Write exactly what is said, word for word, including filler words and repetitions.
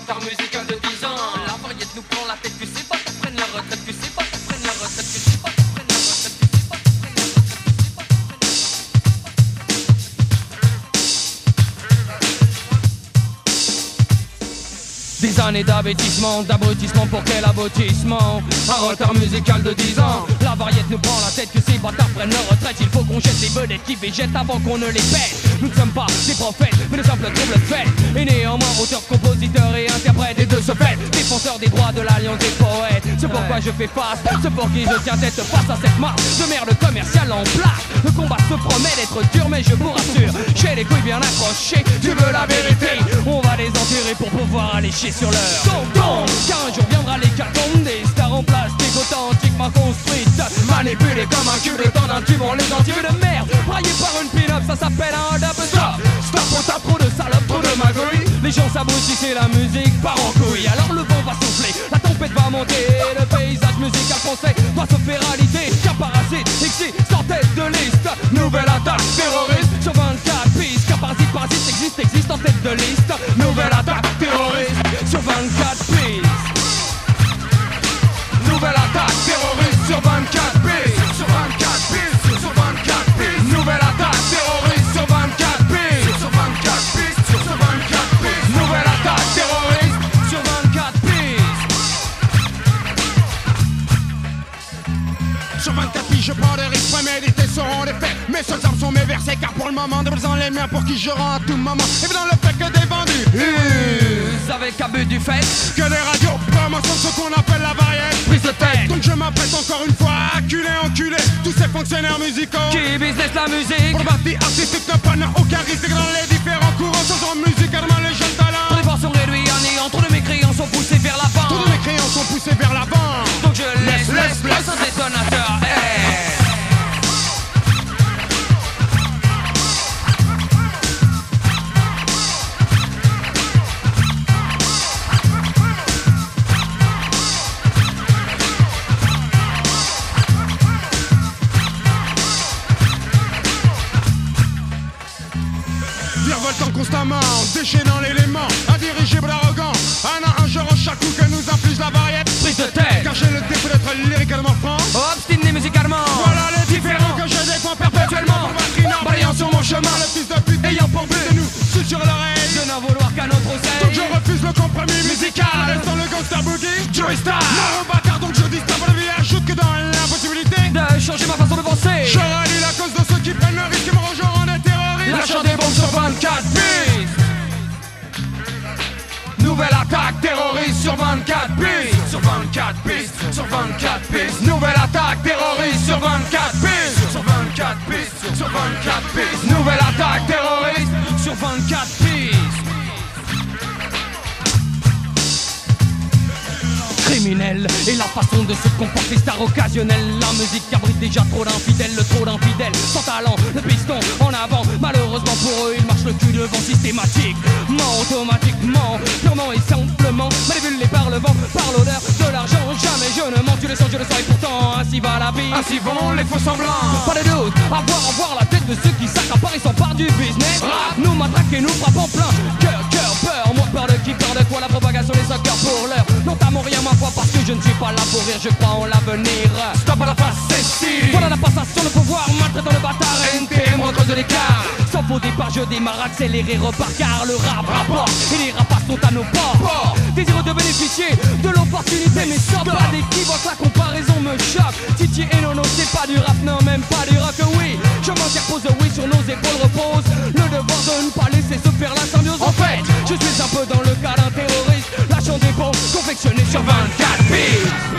retard musical de dix ans. La variété nous prend la tête, que c'est pas qu'ils prennent la retraite, que c'est pas qu'ils prennent la retraite, que c'est pas qu'ils prennent la retraite, que c'est pas qu'ils prennent la retraite, que c'est pas qu'ils prennent la retraite. Des années d'aboutissement, d'abrutissement pour quel aboutissement? Un retard musical de dix ans. La variété nous prend la tête, que ces bâtards prennent leur retraite. Il faut qu'on jette les vedettes qui végètent avant qu'on ne les pète. Nous ne sommes pas des prophètes, mais de simples troubles de fête. Et néanmoins auteurs, compositeurs et interprètes. Et de ce fait, défenseurs des droits de l'alliance des poètes. C'est pourquoi je fais face, c'est pour qui je tiens tête face à cette marque de merde commerciale en place. Le combat se promet d'être dur, mais je vous rassure, j'ai les couilles bien accrochées. Tu veux la vérité? On va les enterrer pour pouvoir aller chier sur leur tonton. Car un jour viendra l'hécatombe des stars en plastique authentiquement construites, manipulées comme un cube, le temps d'un tube en les entiers de merde. Braillé par une pin-up, ça s'appelle un hold-up. Stop, stop, on tape trop de salopes, trop de magouilles. Les gens s'aboutissent et la musique part en couille. Alors le vent va souffler, la tempête va monter, et le paysage musical français doit se faire réalité. Car parasite existe sans tête de liste. Nouvelle attaque terroriste sur vingt-quatre pistes. Car parasite, parasite existe, existe en tête de liste. Nouvelle attaque terroriste sur vingt-quatre pistes. Nouvelle attaque terroriste sur vingt-quatre pistes. Sur vingt-quatre pistes, sur vingt-quatre pistes. Nouvelle attaque terroriste sur vingt-quatre pistes. Sur vingt-quatre pistes, sur vingt-quatre pistes. Nouvelle attaque terroriste sur vingt-quatre pistes. Sur vingt-quatre pistes, je prends des risques prémédités, seront des faits. Mes seules armes sont mes versets, car pour le moment, déposant les miens pour qui je rends à tout moment. Et dans le fait que des vendus, Vous avez qu'à but du fait que des radios promotion ce qu'on appelle la variété. prise de tête. Donc je m'apprête encore une fois à acculer, enculer tous ces fonctionnaires musicaux Qui business la musique? pour partie artistique ne prennent aucun risque dans les différents courants. Sans musicalement les jeunes talents. Les bords sont réduits à néant, trop de mes crayons sont poussés vers l'avant. Tous mes crayons sont poussés vers l'avant. Donc je laisse, Laisse, laisse, laisse, laisse un détonateur. Hey. Virevoltant constamment, déchaînant l'élément, indirigeable arrogant, un à un genre en chaque coup que nous inflige la variété. Prise de tête. Car j'ai le défaut d'être lyricalement franc. Obstiné musicalement. Voilà les différents que je défends perpétuellement. Vacrinant, balayant sur mon chemin, le fils de pute ayant pour but de nous susurrer l'oreille. De n'en vouloir qu'à notre Donc oseille. je refuse le compromis musical. Restant le gangster boogie, Joey Star. non bâtard, donc je dis stop à la vie. Ajoute que dans l'impossibilité De changer ma façon de penser. je rallie la cause de ceux qui prennent le risque et me rejoignent des terroristes. Lâchant des bombes sur vingt-quatre pistes. Nouvelle attaque terroriste sur vingt-quatre pistes. Sur vingt-quatre pistes, sur vingt-quatre pistes. Nouvelle attaque terroriste sur vingt-quatre pistes. Sur vingt-quatre pistes, sur vingt-quatre pistes. Nouvelle attaque terroriste sur vingt-quatre pistes. Criminel et la façon de se comporter, star occasionnelle. La musique abrite déjà trop d'infidèles, le trop d'infidèles. Sans talent, le piston en avant. Malheureusement pour eux, ils marchent le cul devant systématiquement, automatiquement, purement et simplement. Manipulés par le vent, par l'odeur de l'argent. Jamais je ne mens, tu le sens, je le sens. Et pourtant, ainsi va la vie. Ainsi vont les faux semblants. Pas de doute, avoir, avoir la tête de ceux qui s'accaparent et s'emparent du business. Rap, nous matraquent et nous frappent en plein. Cœur, cœur, peur, moi peur de qui, peur de quoi? La propagation des soccer pour l'heure. Notamment rien ma foi parce que je ne suis pas là pour rire, je crois en l'avenir. Stop à la face, c'est si. Voilà la passation de pouvoir, maltraitant le bâtard. N T M entre de l'écart. Sans faux départ, je démarre, accéléré, repart. Car le rap rapporte et les rapaces sont à nos ports. Désireux de bénéficier de l'opportunité, mais sans pas d'équivoque, la comparaison me choque. Titi et Nono, c'est pas du rap, non, même pas du rock, oui. Je m'interpose, oui, sur nos épaules repose le devoir de ne pas laisser se faire la symbiose. En fait, je suis un peu dans le cas d'un terroriste, lâchant des bombes confectionnées sur vingt-quatre pistes.